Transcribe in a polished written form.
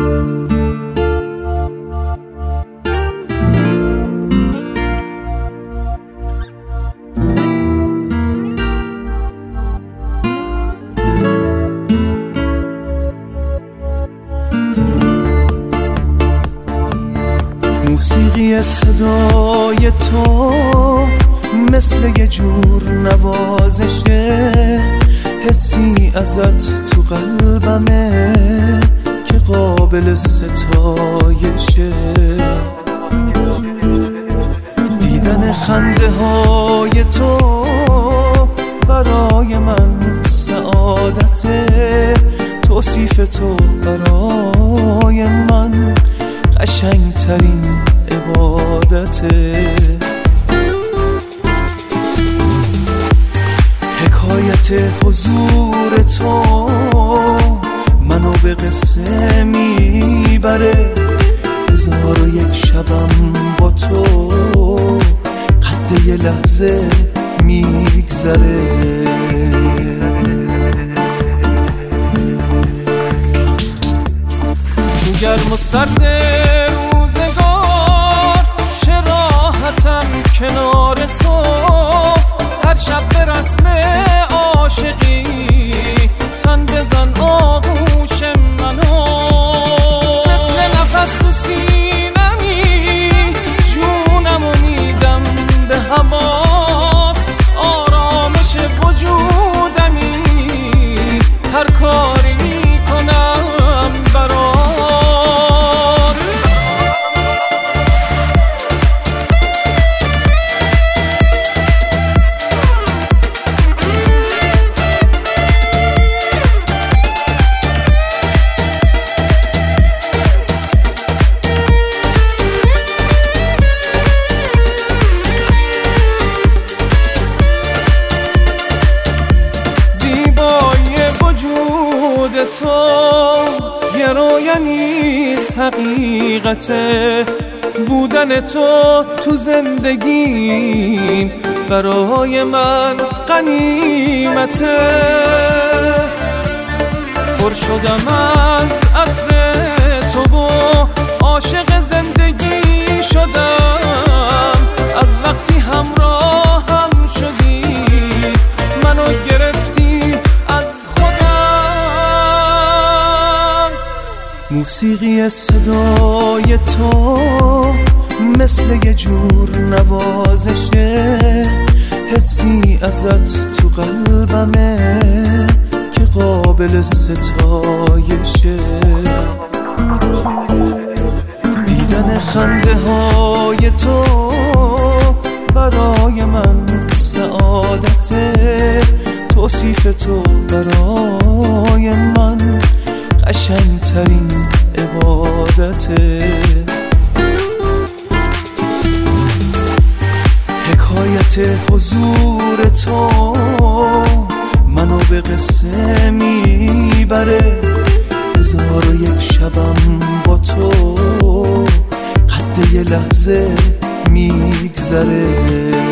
موسیقی صدای تو مثل یه جور نوازشه، حسی ازت تو قلبمه که قابل ستایشه. دیدن خنده های تو برای من سعادته، توصیف تو برای من قشنگترین عبادته. حکایت حضور تو منو به قصه میبره، 1001 شبم با تو قد یه لحظه میگذره. تو گرم و سرد روزگار چه راحتم کنار تو، هر شب به رسم عاشقی تن بزن آغوش منو، مثل نفس تو سینمی جونمو میدم به هوات، آرامش وجودمی هر کاری میکنم برات. تو یه رویا نیست حقیقته، بودن تو زندگیم برای من غنیمته. پر شدم از عطر تو و عاشق زندگی شدم، از وقتی همراهم شدی منو گرفتی از موسیقی صدای تو مثل یه جور نوازشه، حسی ازت تو قلبمه که قابل ستایشه. دیدن خنده های تو برای من سعادته، توصیف تو برای من قشنگترین عبادته. حکایت حضور تو منو به قصه میبره، 1001 شبم با تو قد یه لحظه میگذره.